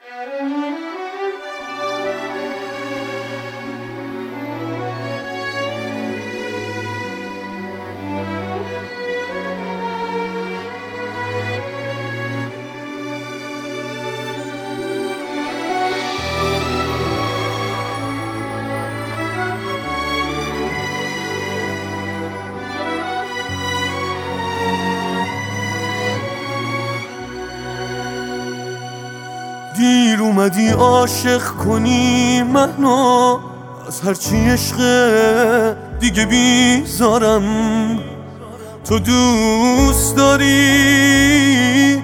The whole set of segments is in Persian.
دیر اومدی عاشق کنی منو، از هرچی عشق دیگه بیزارم. تو دوست داری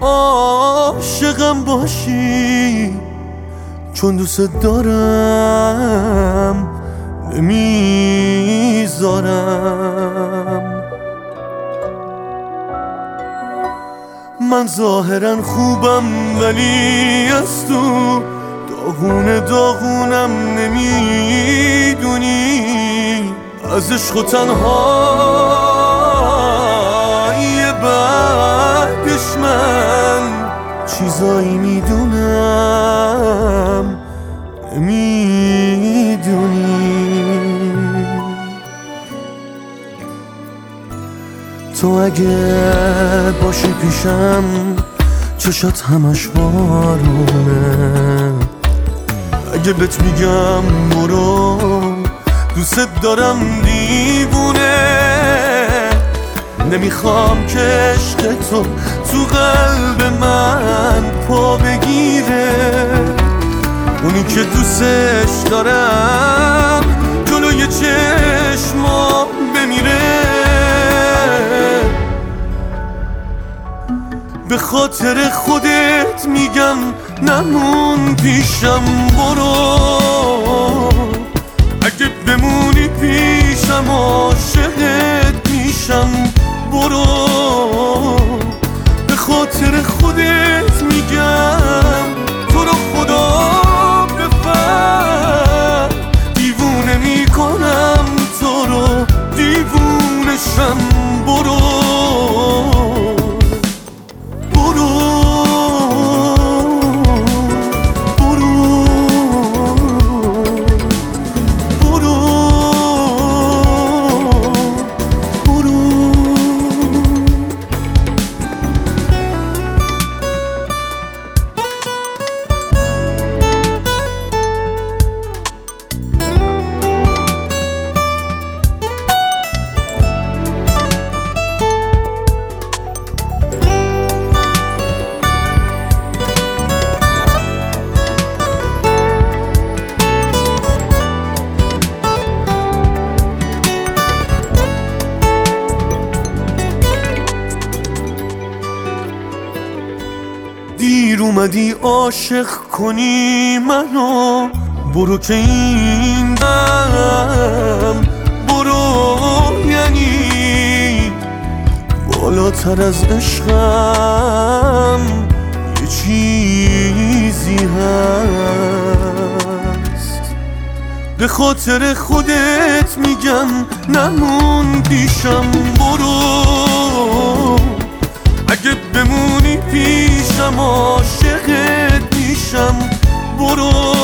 عاشقم باشی، چون دوست دارم نمیذارم. من ظاهرا خوبم ولی از تو داغونم نمیدونی. از عشق و تنهایی بعدش من چیزایی میدونم نمیدونی. تو اگه باشی پیشم چشات همش بارونه. اگه بهت میگم برو دوست دارم دیوونه. نمیخوام که عشق تو قلب من پا بگیره. اونی که دوستش دارم جلوی چشمام بمیره. به خاطر خودت میگم نمون پیشم برو. اگه بمونی پیشم عاشقت میشم برو. به خاطر خودت میگم تو رو خدا بفهم. دیوونه میکنم تو رو دیوونشم برو. دیر اومدی عاشق کنی منو، برو که این دم برو. یعنی بالاتر از عشقم یه چیزی هست. به خاطر خودت میگم نمون پیشم برو. اگه بمونی پیشم عاشقت میشم برو.